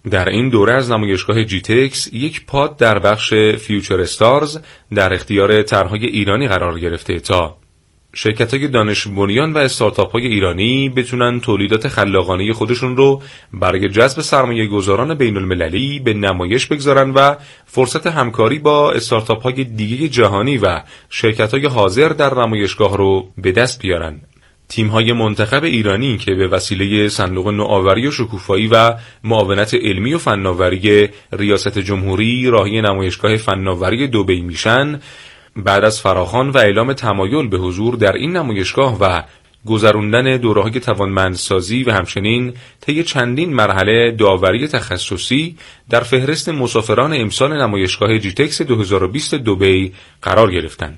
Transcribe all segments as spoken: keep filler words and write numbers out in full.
در این دوره از نمایشگاه جیتکس یک پاد در بخش فیوچر استارز در اختیار طرحهای ایرانی قرار گرفته تا شرکت‌های دانش بنیان و استارتاپ‌های ایرانی بتونن تولیدات خلاقانه خودشون رو برای جذب سرمایه‌گذاران بین‌المللی به نمایش بگذارن و فرصت همکاری با استارتاپ‌های دیگه جهانی و شرکت‌های حاضر در نمایشگاه رو به دست بیارن. تیم‌های منتخب ایرانی که به وسیله صندوق نوآوری و شکوفایی و معاونت علمی و فناوری ریاست جمهوری راهی نمایشگاه فناوری دبی میشن، بعد از فراخوان و اعلام تمایل به حضور در این نمایشگاه و گذراندن دوره‌های توانمندسازی و همچنین طی چندین مرحله داوری تخصصی در فهرست مسافران امسال نمایشگاه جیتکس دو هزار و بیست دبی قرار گرفتند.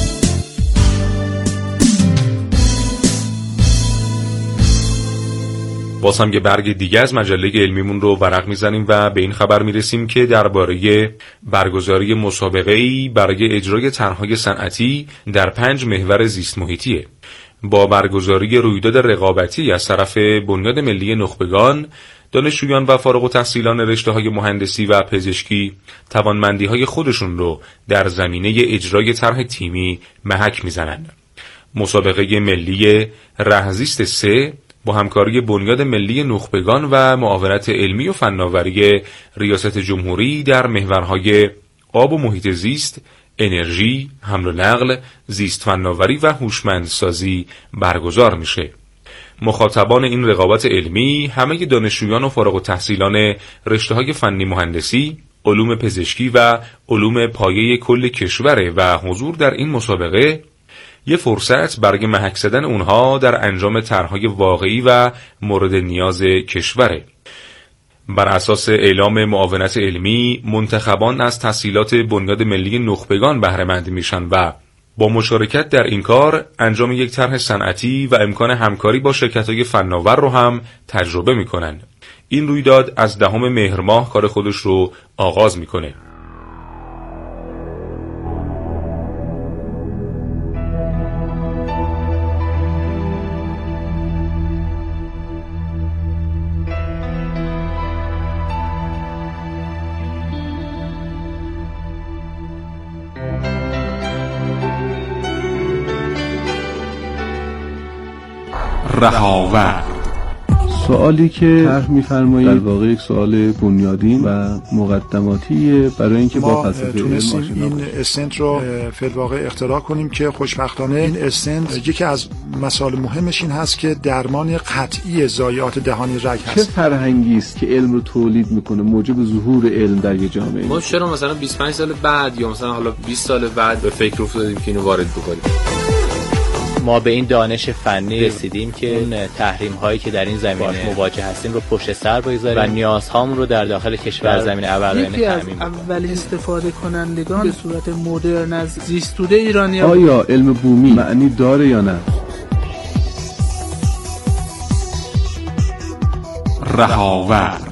باز هم یه برگ دیگه از مجله علمیمون رو ورق میزنیم و به این خبر میرسیم که درباره برگزاری مسابقه‌ای برای اجرای طرح‌های صنعتی در پنج محور زیست محیطیه. با برگزاری رویداد رقابتی از طرف بنیاد ملی نخبگان، دانشجویان و فارغ التحصیلان رشته‌های مهندسی و پزشکی توانمندی‌های خودشون رو در زمینه اجرای طرح تیمی محک میزنند. مسابقه ملی رهزیست سه با همکاری بنیاد ملی نخبگان و معاونت علمی و فناوری ریاست جمهوری در محورهای آب و محیط زیست، انرژی، حمل و نقل، زیست فناوری و هوشمندسازی برگزار میشه. مخاطبان این رقابت علمی همه دانشجویان و فارغ التحصیلان رشته‌های فنی مهندسی، علوم پزشکی و علوم پایه کل کشوره و حضور در این مسابقه یه فرصت برای محک زدن اونها در انجام طرح‌های واقعی و مورد نیاز کشوره. بر اساس اعلام معاونت علمی، منتخبان از تحصیلات بنیاد ملی نخبگان بهره مند میشن و با مشارکت در این کار انجام یک طرح صنعتی و امکان همکاری با شرکت‌های فناور رو هم تجربه میکنن. این رویداد از دهم مهر ماه کار خودش رو آغاز میکنه. رهاورد. سوالی که طرح می‌فرمایید در واقع یک سوال بنیادین و مقدماتیه برای اینکه با فلسفه علم آشنا این استنت رو فی الواقع اختراع کنیم که خوشبختانه این استنت یکی از مسائل مهمش این هست که درمان قطعی ضایعات دهانی رگ هست. چه فرهنگی است که علم رو تولید میکنه، موجب ظهور علم در یک جامعه؟ ما چرا مثلا بیست و پنج سال بعد یا مثلا حالا بیست سال بعد به فکر افتادیم که اینو وارد بکنیم؟ ما به این دانش فنی رسیدیم که اون تحریم هایی که در این زمینه مواجه هستیم رو پشت سر بگذاریم و نیازهامون رو در داخل کشور زمین اولین تامین کنیم. اولین استفاده کنندگان به صورت مدرن از زیستوده ایرانی آیا علم بومی معنی داره یا نه؟ رهاورد.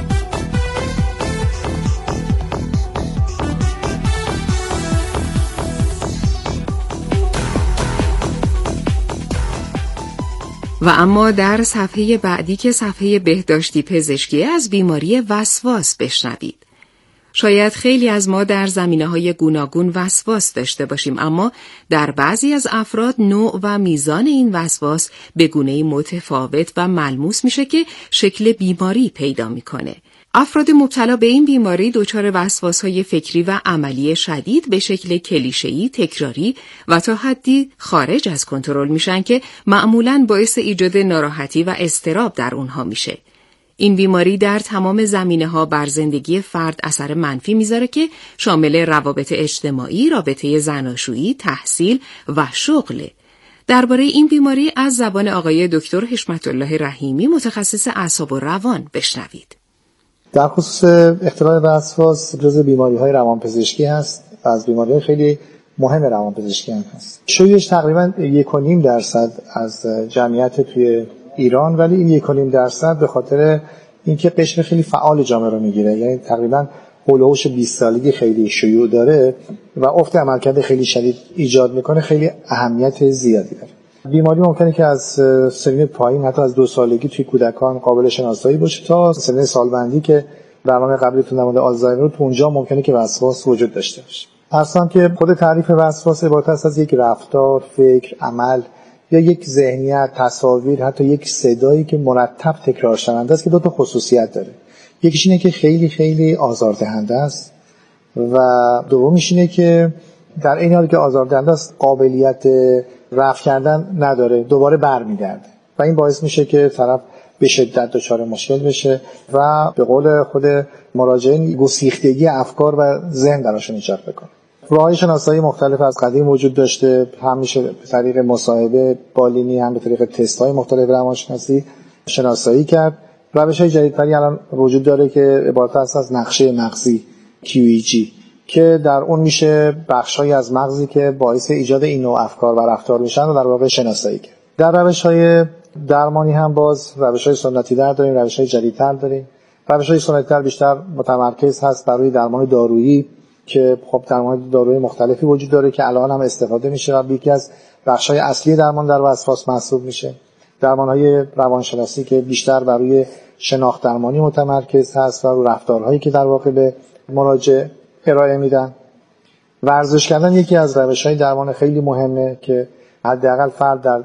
و اما در صفحه بعدی که صفحه بهداشتی پزشکی از بیماری وسواس بشنوید. شاید خیلی از ما در زمینه‌های گوناگون وسواس داشته باشیم، اما در بعضی از افراد نوع و میزان این وسواس به گونه‌ای متفاوت و ملموس میشه که شکل بیماری پیدا میکنه. افراد مبتلا به این بیماری دچار وسواس‌های فکری و عملی شدید به شکل کلیشه‌ای، تکراری و تا حدی خارج از کنترل میشن که معمولاً باعث ایجاد ناراحتی و اضطراب در اونها میشه. این بیماری در تمام زمینه‌ها بر زندگی فرد اثر منفی میذاره که شامل روابط اجتماعی، رابطه زناشویی، تحصیل و شغله. درباره این بیماری از زبان آقای دکتر حشمت الله رحیمی، متخصص اعصاب و روان، بشنوید. در خصوص اختلال وسواس جزء بیماری‌های روانپزشکی هست و از بیماری‌های خیلی مهم روانپزشکی هم هست. شیوعش تقریباً یک و نیم درصد از جمعیت توی ایران، ولی این یک و نیم درصد به خاطر اینکه قشر خیلی فعال جامعه رو میگیره، یعنی تقریباً هولوش بیست سالگی خیلی شیوع داره و افت عملکرد خیلی شدید ایجاد میکنه، خیلی اهمیت زیادی داره. بیماری ممکنه که از سنین پایین حتی از دو سالگی توی کودکان قابل شناسایی باشه تا سن سالمندی که برنامه قبلیتون در مورد آلزایمر، تو اونجا ممکنه که وسواس وجود داشته باشه. اصلا که خود تعریف وسواس عبارت است از یک رفتار، فکر، عمل یا یک ذهنیت، تصاویر، حتی یک صدایی که مرتب تکرار شونده است که دو تا خصوصیت داره. یکیش اینه که خیلی خیلی آزاردهنده است و دومیش اینه که در این حالی که آزاردهنده است قابلیت رفع کردن نداره، دوباره برمیگرده و این باعث میشه که طرف به شدت دچار مشکل بشه و به قول خود مراجعین گسیختگی افکار و ذهن درشون ایجاد بکنه. راه‌های شناسایی مختلف از قدیم وجود داشته، هم میشه به طریق مصاحبه بالینی، هم به طریق تست‌های مختلف روانشناسی شناسایی کرد. روش‌های جدیدتری الان وجود داره که عبارت است از نقشه مغزی کیو ای جی که در اون میشه بخش‌هایی از مغزی که باعث ایجاد این نوع افکار و رفتار میشن رو در واقع شناسایی کرد. در روش‌های درمانی هم باز روش‌های سنتی در داریم، روش‌های جدیدتر داریم. روش‌های سنتی‌تر بیشتر متمرکز هست برای درمان دارویی که خب درمان دارویی مختلفی وجود داره که الان هم استفاده میشه و یکی از بخش‌های اصلی درمان در وسواس محسوب میشه. درمان‌های روانشناسی که بیشتر برای شناخت درمانی متمرکز هست و رو رفتارهایی که در واقع به مراجع ارائه میدن. ورزش کردن یکی از روش‌های درمان خیلی مهمه که حداقل فرد در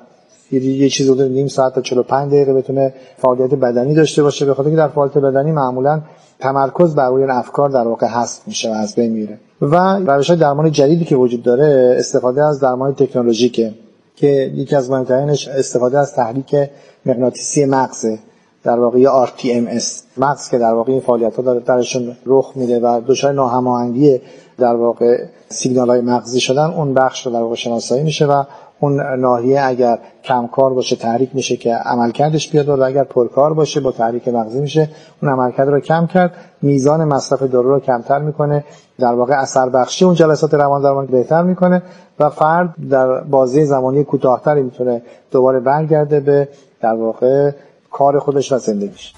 یه چیزی حدود نیم ساعت تا چهل و پنج دقیقه بتونه فعالیت بدنی داشته باشه، به خاطر که در فعالیت بدنی معمولاً تمرکز بر روی افکار در واقع حذف میشه و از بین میره. و روش‌های درمان جدیدی که وجود داره استفاده از درمان تکنولوژیکه که یکی از مهمترینش استفاده از تحریک مغناطیسی مغزه، در واقع آر تی ام اس، مغز که در واقع این فعالیت‌ها داره درشون رخ میده و دچار ناهماهنگی در واقع سیگنال‌های مغزی شدن، اون بخش رو در واقع شناسایی میشه و اون ناحیه اگر کمکار باشه تحریک میشه که عملکردش بیاد و اگر پرکار باشه با تحریک مغزی میشه اون عملکرد رو کم کرد، میزان مصرف دارو رو کمتر میکنه، در واقع اثر بخشی اون جلسات روان درمانی بهتر میکنه و فرد در بازه زمانی کوتاه‌تری میتونه دوباره برگرده به در واقع کار خودش و زندگیش.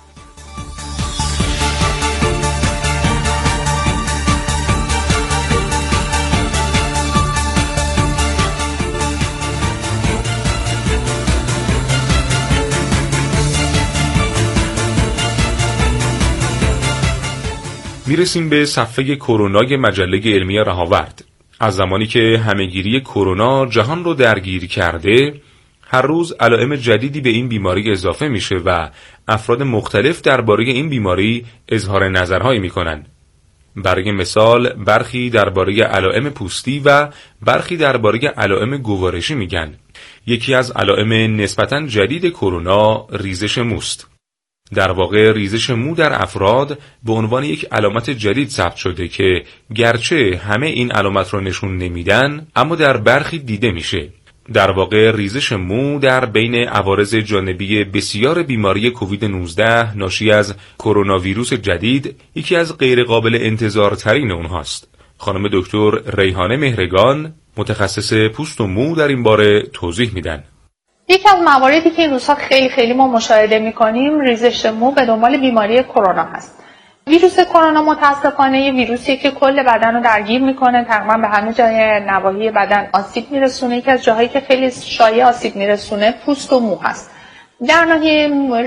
میرسیم به صفحه کرونای مجله علمی رهاورد. از زمانی که همهگیری کرونا جهان رو درگیر کرده، هر روز علائم جدیدی به این بیماری اضافه میشه و افراد مختلف درباره این بیماری اظهار نظرهایی میکنن. برای مثال برخی درباره علائم پوستی و برخی درباره علائم گوارشی میگن. یکی از علائم نسبتاً جدید کرونا ریزش موست. در واقع ریزش مو در افراد به عنوان یک علامت جدید ثبت شده که گرچه همه این علامت رو نشون نمیدن اما در برخی دیده میشه. در واقع ریزش مو در بین عوارض جانبی بسیار بیماری کووید نوزده ناشی از کرونا ویروس جدید یکی از غیر قابل انتظارترین اونهاست. خانم دکتر ریحانه مهرگان متخصص پوست و مو در این باره توضیح میدن. یکی از مواردی که این روزها خیلی خیلی ما مشاهده می‌کنیم ریزش مو به دنبال بیماری کرونا هست. ویروس کرونا متاسفانه یه ویروسیه که کل بدن رو درگیر میکنه، تقریبا به همه جای نواحی بدن آسیب میرسونه. یکی از جاهایی که خیلی شایع آسیب میرسونه پوست و مو هست. در ناحیه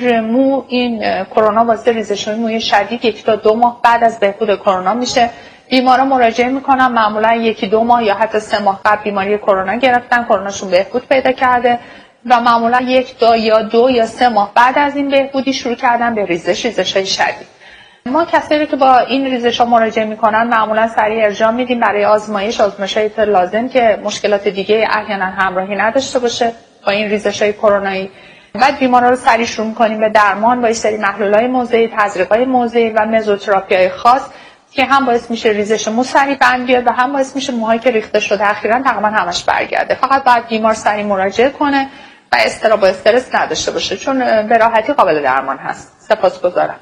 مو این کرونا واسه ریزش موی شدید یک تا دو ماه بعد از بهبود کرونا میشه. بیمارا مراجعه میکنن معمولا یکی دو ماه یا حتی سه ماه قبل بیماری کرونا گرفتن، کروناشون بهبود پیدا کرده و معمولا یک دو یا دو یا سه ماه بعد از این بهبودی شروع کردن به ریزش ریزش‌های شدید. ما کسایی که با این ریزش‌ها مراجعه میکنن معمولا سریع ارجاع میدیم برای آزمایش آزمایش‌های لازم که مشکلات دیگه احیانا همراهی نداشته باشه با این ریزش‌های کرونایی. بعد بیمارا رو سریع شروع می‌کنیم به درمان با این سری محلول‌های موضعی، تزریق‌های موضعی و مزوتراپی‌های خاص که هم باعث میشه ریزش مو سریع بند بیاد و هم باعث میشه موهایی که ریخته شده اخیراً تقریبا همش برگرده. فقط باید بیمار سریع مراجعه کنه و استراب و استرس نداشته باشه چون به راحتی قابل درمان هست. سپاسگزارم.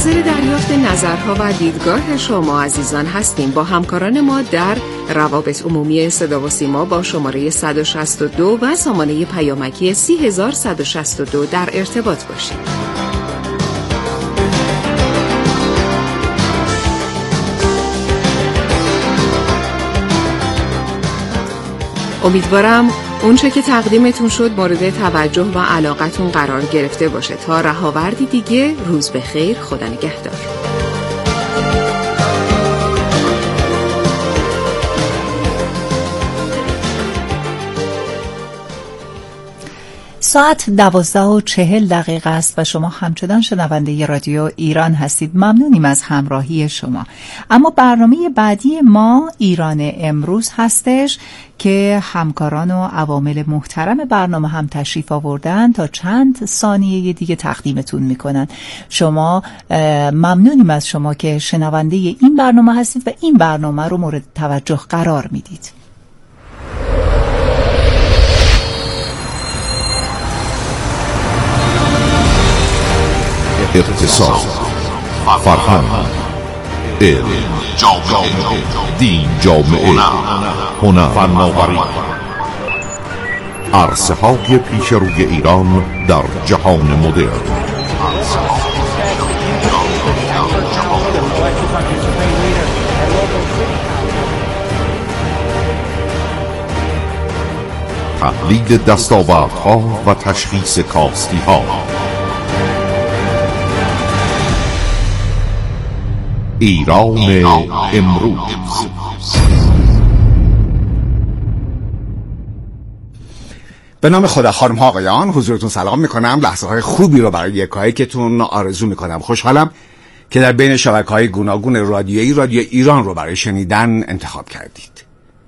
منتظر دریافت نظرها و دیدگاه شما عزیزان هستیم. با همکاران ما در روابط عمومی صدا و سیما با شماره صد و شصت و دو و سامانه پیامکی سی هزار صد و شصت و دو در ارتباط باشید. امیدوارم اونچه که تقدیمتون شد مورد توجه و علاقتون قرار گرفته باشه. تا رهاوردی دیگه، روز بخیر، خدا نگهدار. ساعت دوازده و چهل دقیقه است و شما همچنان شنونده رادیو ایران هستید. ممنونیم از همراهی شما. اما برنامه بعدی ما ایران امروز هستش که همکاران و عوامل محترم برنامه هم تشریف آوردن تا چند ثانیه دیگه تقدیمتون میکنن. شما ممنونیم از شما که شنونده این برنامه هستید و این برنامه رو مورد توجه قرار میدید. اقتصاد، فرهنگ، علم، جامعه، دین، جامعه، هنر، فناوری، عرصه های پیش روی ایران در جهان مدرن. تحلیل دستاوردها و تشخیص کاستی ها. ایران امروز. به نام خدا. خانم ها آقایان، حضورتون سلام میکنم. لحظه های خوبی رو برای یکایکتون آرزو میکنم. خوشحالم که در بین شبکه های گوناگون رادیویی رادیو ایران رو برای شنیدن انتخاب کردید.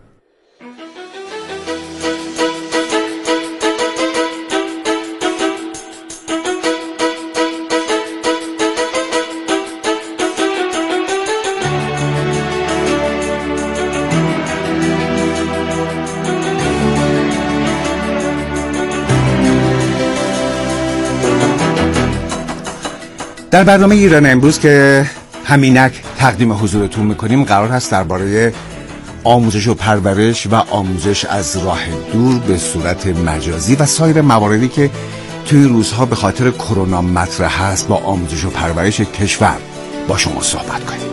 در برنامه ایران امروز که همینک تقدیم حضورتون میکنیم قرار هست درباره آموزش و پرورش و آموزش از راه دور به صورت مجازی و سایر مواردی که توی روزها به خاطر کرونا مطرح هست با آموزش و پرورش کشور با شما صحبت کنیم.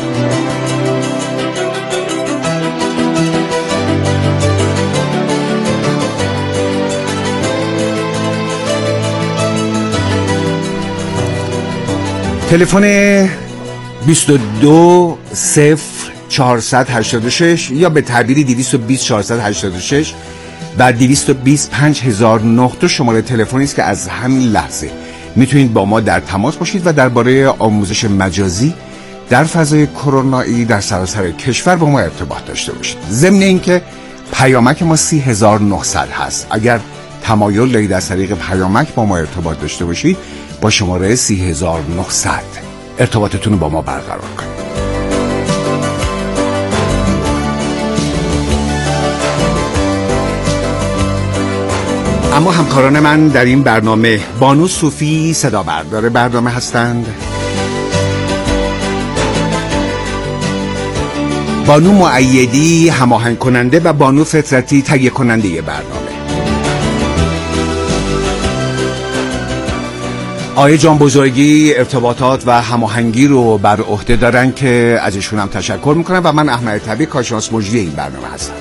تلفن بیست و دو صفر چهارصد و هشتاد و شش یا به تعبیری دویست و بیست چهارصد و هشتاد و شش و دویست و بیست پنج هزار و نه شماره تلفنی است که از همین لحظه میتونید با ما در تماس باشید و درباره آموزش مجازی در فضای کرونایی در سراسر کشور با ما ارتباط داشته باشید. ضمن اینکه پیامک ما سی هزار و نهصد هست. اگر تمایل دارید از طریق پیامک با ما ارتباط داشته باشید با شماره سی هزار و نهصد ارتباطتون رو با ما برقرار کنید. اما همکاران من در این برنامه بانو صوفی صدا بردار برنامه هستند، بانو مؤیدی هماهنگ کننده و بانو فطرتی تهیه کننده برنامه. آقای جان بزرگی ارتباطات و هماهنگی رو بر عهده دارن که ازشون هم تشکر میکنم و من احمد طبیعی کارشناس مجری این برنامه هستم.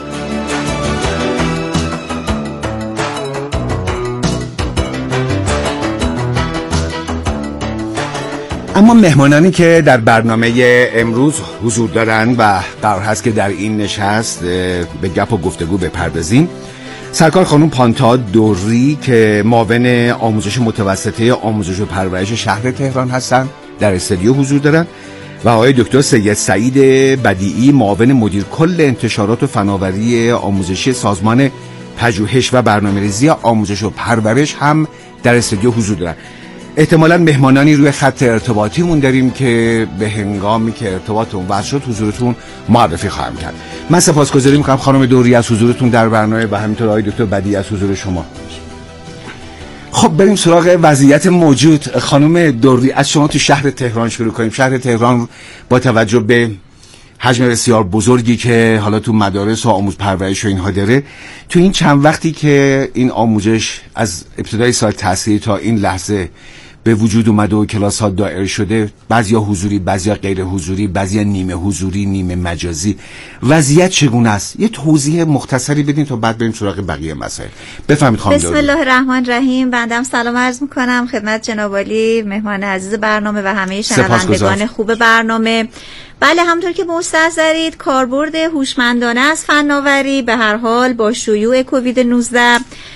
اما مهمانانی که در برنامه امروز حضور دارن و قرار هست که در این نشست به گپ و گفتگو بپردازیم، سرکار خانم پانتا دوری که معاون آموزش متوسطه آموزش و پرورش شهر تهران هستند در استودیو حضور دارن و آقای دکتر سید سعید بدیعی معاون مدیر کل انتشارات و فناوری آموزشی سازمان پژوهش و برنامه‌ریزی آموزش و پرورش هم در استودیو حضور دارن. احتمالاً مهمانانی روی خط ارتباطیمون داریم که به هنگامی که ارتباطمون وصل شد حضورتون معرفی خواهم کرد. من سپاسگزاری می‌کنم خانم دوری از حضورتون در برنامه و همینطور آقای دکتر بدیعی از حضور شما. خب بریم سراغ وضعیت موجود. خانم دوری، از شما تو شهر تهران شروع کنیم. شهر تهران با توجه به حجم بسیار بزرگی که حالا تو مدارس و آموز پرورش و اینها داره، تو این چند وقتی که این آموزش از ابتدای سال تحصیلی تا این لحظه به وجود اومده و کلاس ها دایر شده، بعضیا حضوری، بعضیا غیر حضوری، بعضیا نیمه حضوری، نیمه مجازی، وضعیت چگونه است؟ یه توضیح مختصری بدین تا بعد بریم سراغ بقیه مسائل. بفرمایید خانم بسم الله الرحمن الرحیم. بنده سلام عرض میکنم خدمت جناب عالی، مهمان عزیز برنامه و همه شنوندگان خوب برنامه. بله، همونطور که مستحضرید کاربرد هوشمندانه از فناوری به هر حال با شیوع کووید نوزده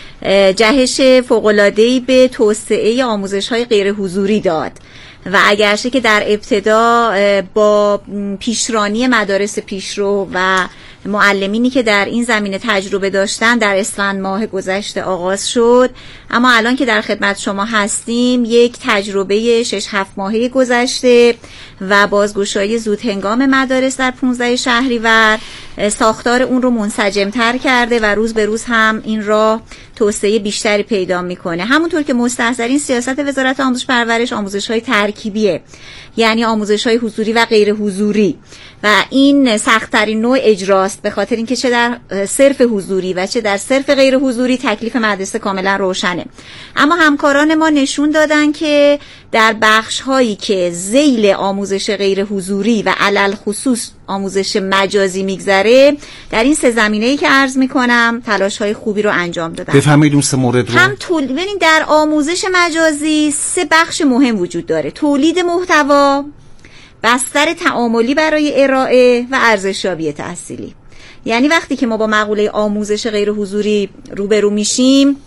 جهش فوق‌العاده‌ای به توسعه آموزش‌های غیر حضوری داد و اگرچه که در ابتدا با پیشرانی مدارس پیشرو و معلمینی که در این زمینه تجربه داشتن در اسفند ماه گذشته آغاز شد، اما الان که در خدمت شما هستیم یک تجربه شش هفت ماهه گذشته و بازگشایی زود هنگام مدارس در پانزده شهریور ساختار اون رو منسجم‌تر کرده و روز به روز هم این راه توسعه بیشتری پیدا میکنه. همونطور که مستحضرین سیاست وزارت آموزش پرورش آموزش‌های ترکیبیه، یعنی آموزش‌های حضوری و غیر حضوری، و این سخت‌ترین نوع اجراست به خاطر اینکه چه در صرف حضوری و چه در صرف غیر حضوری تکلیف مدرسه کاملا روشنه. اما همکاران ما نشون دادن که در بخش‌هایی که ذیل آموزش غیر حضوری و علل خصوص آموزش مجازی میگذره، در این سه زمینه‌ای که عرض می‌کنم تلاش‌های خوبی رو انجام دادن. بفرمایید اون سه مورد رو. هم تولید، ببینید در آموزش مجازی سه بخش مهم وجود داره: تولید محتوا، بستر تعاملی برای ارائه و ارزشیابی تحصیلی. یعنی وقتی که ما با مقوله آموزش غیر حضوری روبرو میشیم،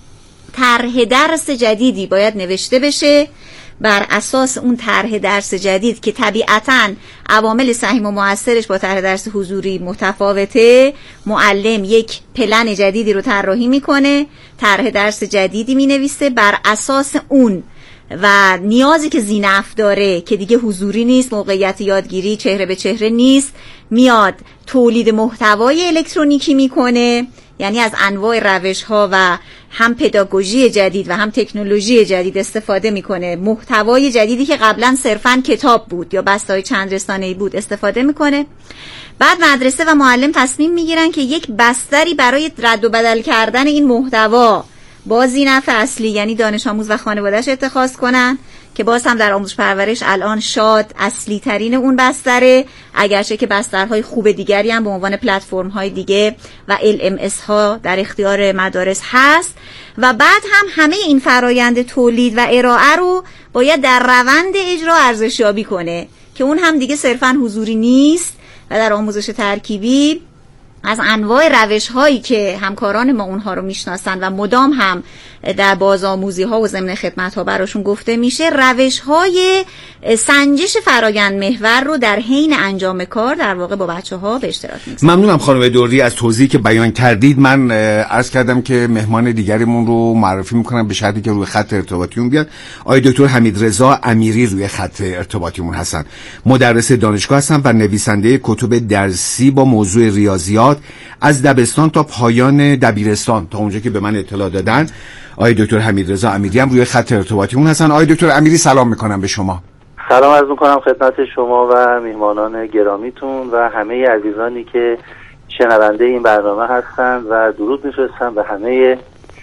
طرح درس جدیدی باید نوشته بشه. بر اساس اون طرح درس جدید که طبیعتاً عوامل سهم و مؤثرش با طرح درس حضوری متفاوته، معلم یک پلن جدیدی رو طراحی میکنه، طرح درس جدیدی مینویسه، بر اساس اون و نیازی که ذینفع داره که دیگه حضوری نیست، موقعیت یادگیری چهره به چهره نیست، میاد تولید محتوای الکترونیکی میکنه، یعنی از انواع روش ها و هم پداگوژی جدید و هم تکنولوژی جدید استفاده میکنه، محتوای جدیدی که قبلا صرفاً کتاب بود یا بسته‌های چند رسانه‌ای بود استفاده میکنه. بعد مدرسه و معلم تصمیم میگیرن که یک بستری برای رد و بدل کردن این محتوا با ذینفع اصلی یعنی دانش آموز و خانواده‌اش اتخاذ کنن، که باز هم در آموزش پرورش الان شاد اصلی ترین اون بستره، اگرچه که بسترهای خوب دیگری هم به عنوان پلتفرم های دیگه و ال ام اس ها در اختیار مدارس هست. و بعد هم همه این فرایند تولید و ارائه رو باید در روند اجرا ارزشیابی کنه که اون هم دیگه صرفاً حضوری نیست و در آموزش ترکیبی از انواع روش هایی که همکاران ما اونها رو میشناسن و مدام هم در بازآموزی ها و ضمن خدمت ها براشون گفته میشه، روش های سنجش فرایند محور رو در حین انجام کار در واقع با بچه ها به اشتراک میگذارن. ممنونم خانم دوری از توضیحی که بیان کردید. من عرض کردم که مهمان دیگریمون رو معرفی میکنم به شرطی که روی خط ارتباطیمون بیاد. آقای دکتر حمیدرضا امیری روی خط ارتباطیمون هستن، مدرس دانشگاه هستن و نویسنده کتب درسی با موضوع ریاضیات از دبستان تا پایان دبیرستان تا اونجا که به من اطلاع دادن. آقای دکتر حمیدرضا امیری هم روی خط ارتباطیمون هستن. آقای دکتر امیری سلام میکنم به شما. سلام عرض میکنم خدمت شما و میهمانان گرامیتون و همه عزیزانی که شنونده این برنامه هستند و درود میفرستم به همه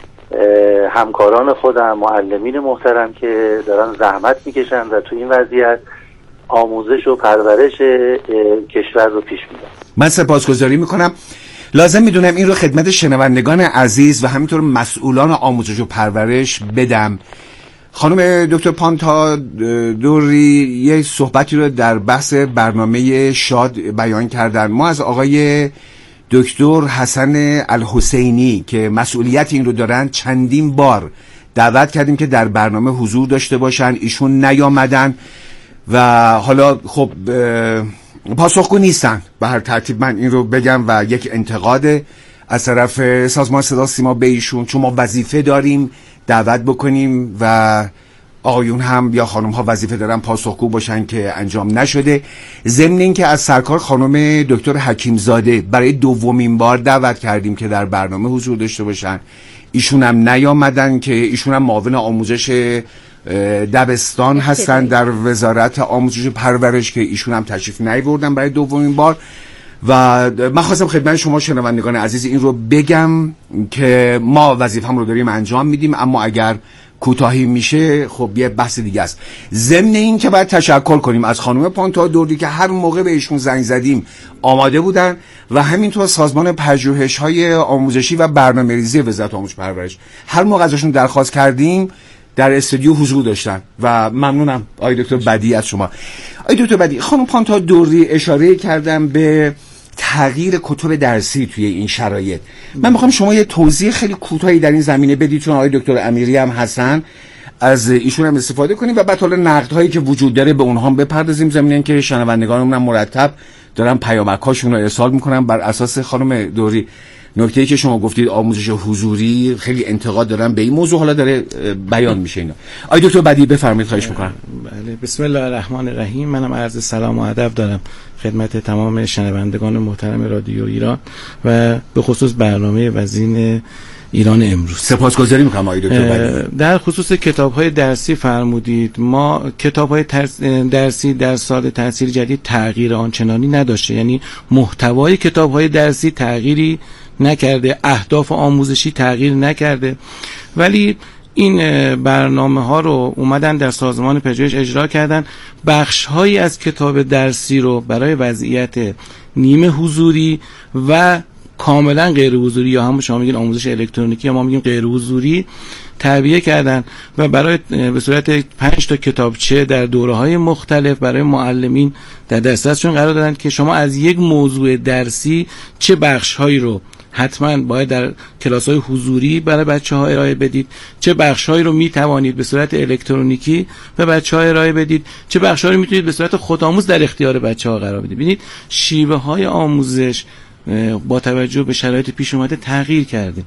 همکاران خودم، معلمین محترم که دارن زحمت میکشن و تو این وضعیت آموزش و پرورش کشور رو پیش میبرن. من سپاسگزاری میکنم. لازم میدونم این رو خدمت شنوندگان عزیز و همینطور مسئولان آموزش و پرورش بدم. خانم دکتر پانتا دوری یه صحبتی رو در بحث برنامه شاد بیان کردن. ما از آقای دکتر حسن الحسینی که مسئولیت این رو دارن چندین بار دعوت کردیم که در برنامه حضور داشته باشن، ایشون نیامدن و حالا خب پاسخگو نیستن. به هر ترتیب من این رو بگم و یک انتقاد از طرف سازمان صدا سیما به ایشون، چون ما وظیفه داریم دعوت بکنیم و آقایون هم یا خانم ها وظیفه دارن پاسخگو باشن که انجام نشده. ضمن این که از سرکار خانم دکتر حکیمزاده برای دومین بار دعوت کردیم که در برنامه حضور داشته باشن، ایشون هم نیامدن که ایشون هم معاون آموزش دبستان هستن در وزارت آموزش پرورش که ایشون هم تشریف نیاوردن برای دومین بار. و من خواستم خدمت شما شنوندگان عزیز این رو بگم که ما وظیفه‌مون رو داریم انجام میدیم، اما اگر کوتاهی میشه خب یه بحث دیگه است. ضمن این که باید تشکر کنیم از خانم پانتا دوردی که هر موقع بهشون زنگ زدیم آماده بودن و همینطور سازمان پژوهش‌های آموزشی و برنامه‌ریزی وزارت آموزش پرورش هر موقع ازشون درخواست کردیم در استودیو حضور داشتن و ممنونم. آقای دکتر بدی از شما. آقای دکتر بدی، خانم پانتا دوردی اشاره کردم به تغییر کتب درسی توی این شرایط. من میخوام شما یه توضیح خیلی کوتاهی در این زمینه بدید، چون آقای دکتر امیری هم هستن، از ایشون هم استفاده کنیم و بعد حالا نقدهایی که وجود داره به اونها هم بپردازیم، زمینه که شنوندگانمون هم مرتب دارن پیامک‌هاشون رو ارسال میکنن بر اساس خانم دوری. نکته‌ای که شما گفتید آموزش حضوری خیلی انتقاد دارن به این موضوع، حالا داره بیان میشه اینا. آقای دکتر بدی بفرمایید، خواهش میکنم. بله، بسم الله الرحمن الرحیم. منم عرض سلام و ادب دارم خدمت تمام شنوندگان محترم رادیو ایران و به خصوص برنامه وزین ایران امروز. سپاسگزاری میکنم آقای دکتر بدی. در خصوص کتاب‌های درسی فرمودید، ما کتاب‌های درسی در سال تحصیل جدید تغییر آنچنانی نداشته، یعنی محتوای کتاب‌های درسی تغییری نکرده، اهداف آموزشی تغییر نکرده، ولی این برنامه ها رو اومدن در سازمان پژوهش اجرا کردن، بخش هایی از کتاب درسی رو برای وضعیت نیمه حضوری و کاملا غیر حضوری یا هم شما میگین آموزش الکترونیکی یا ما میگیم غیر حضوری تعبیه کردن و برای به صورت پنج تا کتابچه در دوره‌های مختلف برای معلمین در دسترسشون قرار دادن که شما از یک موضوع درسی چه بخش‌هایی رو حتما باید در کلاس‌های حضوری برای بچه‌ها ارائه بدید، چه بخش‌هایی رو می‌توانید به صورت الکترونیکی به بچه‌ها ارائه بدید، چه بخش‌هایی رو می‌تونید به صورت خودآموز در اختیار بچه‌ها قرار بدید. ببینید شیوه‌های آموزش با توجه به شرایط پیش اومده تغییر کرده.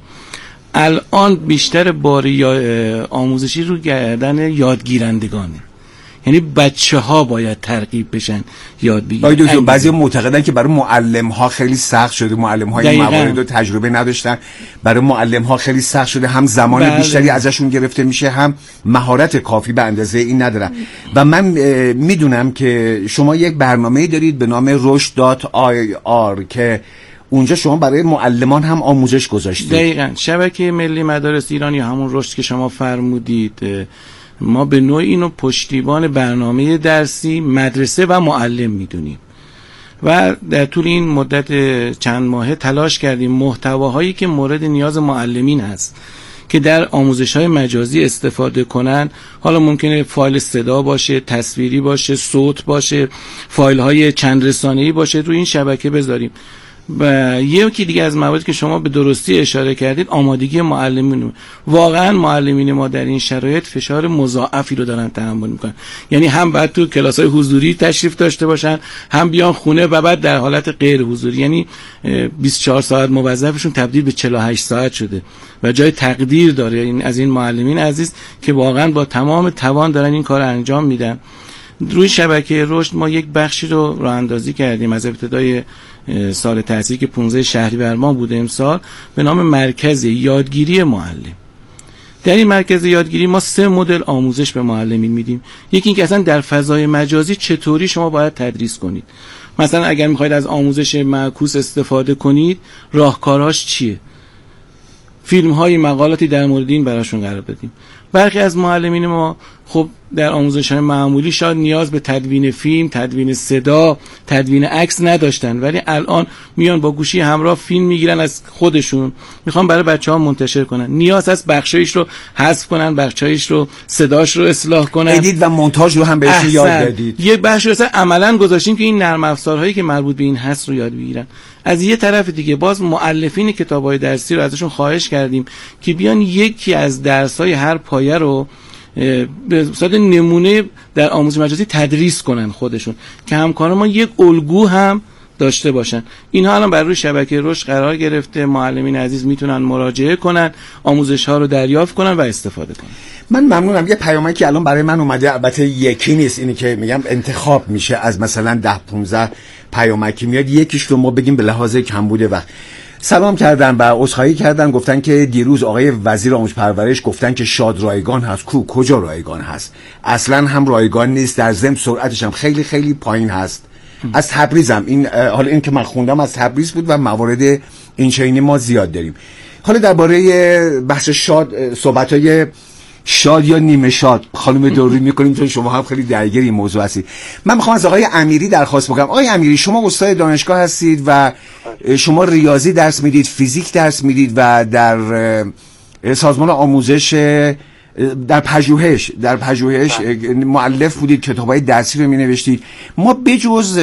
الان بیشتر بار آموزشی رو گردن یادگیرندگانه، یعنی بچه ها باید ترغیب بشن یاد بگیرن. بعضی معتقدن که برای معلم ها خیلی سخت شده، معلم های این موارد رو تجربه نداشتن، برای معلم ها خیلی سخت شده، هم زمان بله. بیشتری ازشون گرفته میشه، هم مهارت کافی به اندازه این ندارن. و من میدونم که شما یک برنامه دارید به نام رشد دات آی آر که اونجا شما برای معلمان هم آموزش گذاشتید. دقیقاً. شبکه ملی مدارس ایران یا همون رشد که شما فرمودید، ما به نوعی اینو پشتیبان برنامه درسی مدرسه و معلم میدونیم و در طول این مدت چند ماهه تلاش کردیم محتواهایی که مورد نیاز معلمین هست که در آموزش‌های مجازی استفاده کنن، حالا ممکنه فایل صدا باشه، تصویری باشه، صوت باشه، فایل‌های چند رسانه‌ای باشه، روی این شبکه بذاریم. و یکی دیگه از مواردی که شما به درستی اشاره کردید آمادگی معلمین. واقعا معلمین ما در این شرایط فشار مضاعفی رو دارن تحمل میکنن، یعنی هم بعد تو کلاس‌های حضوری تشریف داشته باشن، هم بیان خونه و بعد در حالت غیر حضوری، یعنی بیست و چهار ساعت موظفشون تبدیل به چهل و هشت ساعت شده و جای تقدیر داره این از این معلمین عزیز که واقعا با تمام توان دارن این کار انجام میدن. روی شبکه رشد ما یک بخشی رو راه اندازی کردیم از ابتدای سال تحصیلی که پانزده شهریور ماه بوده امسال به نام مرکز یادگیری معلم. در این مرکز یادگیری ما سه مدل آموزش به معلمین میدیم. یکی اینکه اصلا در فضای مجازی چطوری شما باید تدریس کنید. مثلا اگر میخواید از آموزش معکوس استفاده کنید، راهکاراش چیه؟ فیلم های مقالاتی در مورد این براشون قرار بدیم. برخی از معلمین ما خب در آموزش‌های معمولی شاید نیاز به تدوین فیلم، تدوین صدا، تدوین عکس نداشتن، ولی الان میان با گوشی همراه فیلم میگیرن از خودشون، میخوان برای بچه‌ها منتشر کنن. نیاز هست بخشایش رو حذف کنن، بخشایش رو صداش رو اصلاح کنن، ادیت و مونتاژ رو هم بهشون یاد بدید. یه بخش رو عملاً گذاشتیم که این نرم افزارهایی که مربوط به این هست رو یاد بگیرن. از یه طرف دیگه باز مؤلفین کتاب‌های درسی رو ازشون خواهش کردیم که بیان یکی از درس‌های هر پایه رو به صورت نمونه در آموزش مجازی تدریس کنن خودشون که همکاران ما یک الگو هم داشته باشن. اینها الان بر روی شبکه رشد قرار گرفته، معلمین عزیز میتونن مراجعه کنن، آموزش ها رو دریافت کنن و استفاده کنن. من ممنونم. یه پیامی که الان برای من اومده، البته یکی نیست، اینی که میگم انتخاب میشه از مثلا ده پانزده پیامکی میاد، یکیش رو ما بگیم به لحاظ کمبود وقت. سلام کردن و عذرخواهی کردن، گفتن که دیروز آقای وزیر آموزش پرورش گفتن که شاد رایگان هست. کو کجا رایگان هست؟ اصلا هم رایگان نیست، در ضمن سرعتش هم خیلی خیلی پایین هست. از تبریزم این حالا این که من خوندم از تبریز بود و موارد این چنینی ما زیاد داریم. حالا درباره بحث شاد، صحبت‌های شاد یا نیمه شاد خانم دوری میکنیم چون شما هم خیلی درگیر این موضوع هستید. من میخوام از آقای امیری درخواست بکنم. آقای امیری، شما استاد دانشگاه هستید و شما ریاضی درس میدید، فیزیک درس میدید و در سازمان آموزش در پژوهش در پژوهش مؤلف بودید، کتابای درسی رو مینوشتید. ما بجز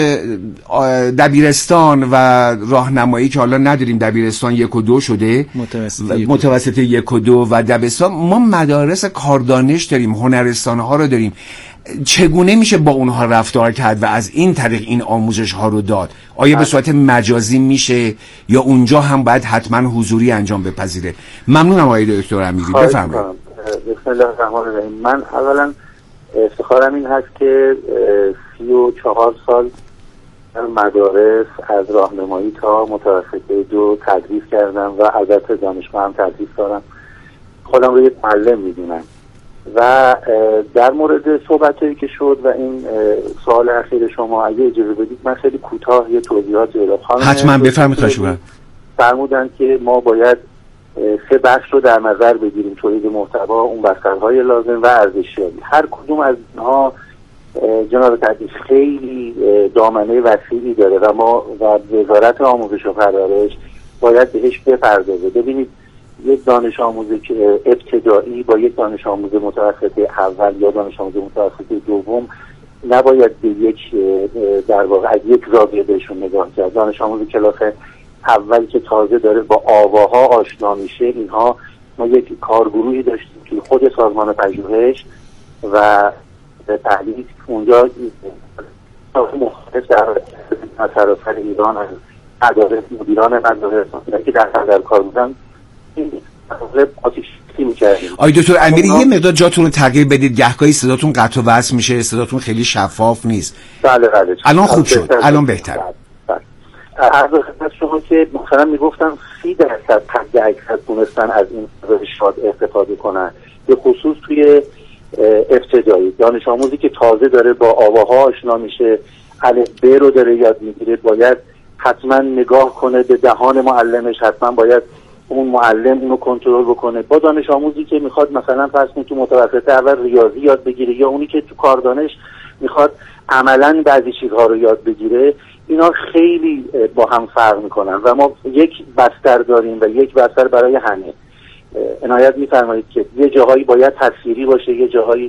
دبیرستان و راهنمایی که حالا نداریم، دبیرستان یک و دو شده، متوسط, متوسط یک و دو و دبستان، ما مدارس کاردانش داریم، هنرستان ها رو داریم. چگونه میشه با اونها رفتار کرد و از این طریق این آموزش ها رو داد؟ آیا به صورت مجازی میشه یا اونجا هم باید حتما حضوری انجام بپذیره؟ ممنونم آقای دکتر امیری، بفرمایید. بسم الله الرحمن الرحیم. من اولا افتخارم این هست که سی و چهار سال مدارس از راهنمایی تا متوسطه دو تدریس کردم و البته دانشگاه هم تدریس دارم. خودم رو یک معلم میدونم و در مورد صحبتایی که شد و این سوال اخیر شما اگه اجازه بدید من خیلی کوتاه یه توضیحاتی بدم. حتما بفرمایید. خواهش می‌کنم. فرمودن که ما باید سه بخش رو در نظر بگیریم: تولید محتوا، اون بسترهای لازم و ارزشیابی. هر کدوم از اینها جناب تدریس خیلی دامنه وسیعی داره و ما و وزارت آموزش و پرورش باید بهش بپردازه. ببینید یک دانش آموز که ابتدایی با یک دانش آموز متوسطه اول یا دانش آموز متوسطه دوم نباید به یک در واقع از یک زاویه بهشون نگاه کرد. دانش آموز کلاس اول که تازه داره با آواها آشنا میشه، اینها ما یک کارگروهی داشتیم که خود سازمان پژوهش و تحلیل اونجا مختلف در سراسر ایران از مدارس، مدیران مدارس که در در کار بودن این آتیش می‌کردیم. آقای دکتر امیری یه مقدار جاتون رو تغییر بدید، گهگاهی صداتون قطع و وصل میشه، صداتون خیلی شفاف نیست. بله بله. الان خوب شد، الان بهتر. از خدمت شما که مثلا میگفتن سی درصد حد اکثر تونستن از این شاد استفاده کنن، به خصوص توی ابتدایی. دانش آموزی که تازه داره با آواها آشنا میشه، الف ب رو داره یاد میگیره، باید حتما نگاه کنه به دهان معلمش، حتما باید اون معلم اونو کنترل بکنه. با دانش آموزی که میخواد مثلا فرض کنید تو متوسطه اول ریاضی یاد بگیره یا اونی که تو کاردانش میخواد عملاً بعضی چیزها رو یاد بگیره، اینا خیلی با هم فرق میکنن و ما یک بستر داریم و یک بستر برای همه. عنایت میفرمایید که یه جاهایی باید تصویری باشه، یه جاهایی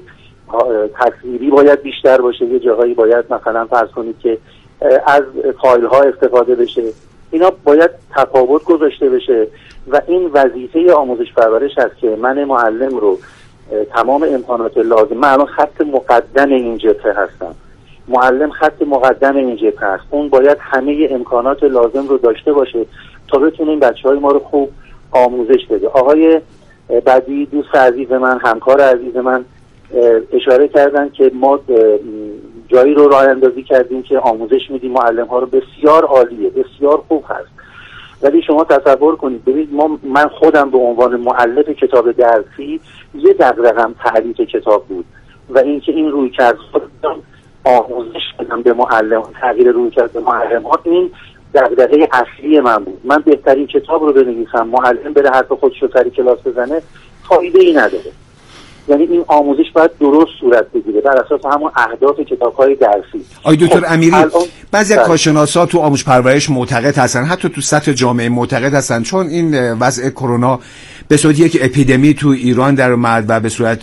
تصویری باید بیشتر باشه، یه جاهایی باید مثلا فرض کنید که از فایل ها استفاده بشه. اینا باید تفاوت گذاشته بشه و این وظیفه آموزش پرورش است که من معلم رو تمام امکانات لازم، من الان خط مقدم این جبهه هستم، معلم خط مقدم این جبهه هست، اون باید همه امکانات لازم رو داشته باشه تا بتونه این بچهای ما رو خوب آموزش بده. آقای بعدی دوست عزیز من، همکار عزیز من اشاره کردن که ما جایی رو راه اندازی کردیم که آموزش میدیم معلم ها رو، بسیار عالیه، بسیار خوب هست. ولی شما تصور کنید، ببینید ما من خودم به عنوان مؤلف کتاب درسی یه دغدغه‌ام تعریف کتاب بود و اینکه این روی کرد خودم آموزش بدم به معلم، تغییر روی کرد به معلم ها، این دغدغه اصلی من بود. من بهترین کتاب رو بنویسم، معلم بره حرف خودش رو سری کلاس بزنه، فایده ای نداره. یعنی این آموزش باید درست صورت بگیره بر اساس همون اهداف کتاب‌های درسی. آقای دکتر امیری، بعضی از کارشناسا تو آموزش پرورش معتقد هستن، حتی تو سطح جامعه معتقد هستن، چون این وضع کرونا به صورت یک اپیدمی تو ایران در اومد و به صورت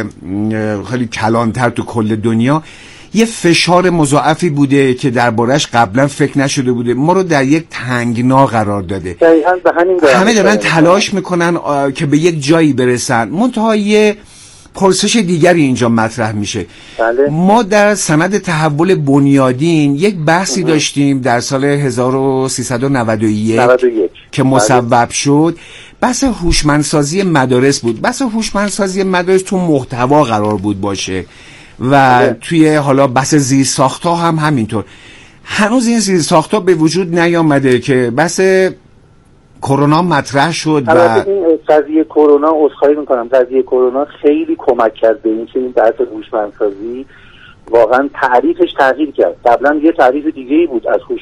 خیلی کلانتر تو کل دنیا، یه فشار مضاعفی بوده که دربارش قبلا فکر نشده بوده، ما رو در یک تنگنا قرار داده. همه دارن تلاش میکنن که به یک جایی برسن، منتها یه پرسش دیگری اینجا مطرح میشه. بله. ما در سند تحول بنیادین یک بحثی اه. داشتیم در سال هزار و سیصد و نود و یک که مصوب بله. شد. بحث هوشمندسازی مدارس بود. بحث هوشمندسازی مدارس تو محتوا قرار بود باشه و بله. توی حالا بحث زیرساخت‌ها هم همینطور. هنوز این زیرساخت‌ها به وجود نیامده که بحث کرونا مطرح شد و البته این قضیه کرونا، عذرخواهی میکنم، قضیه کرونا خیلی کمک کرد به اینکه این بحث هوشمندسازی واقعا تعریفش تغییر کرد. قبلا یه تعریف دیگه ای بود از هوش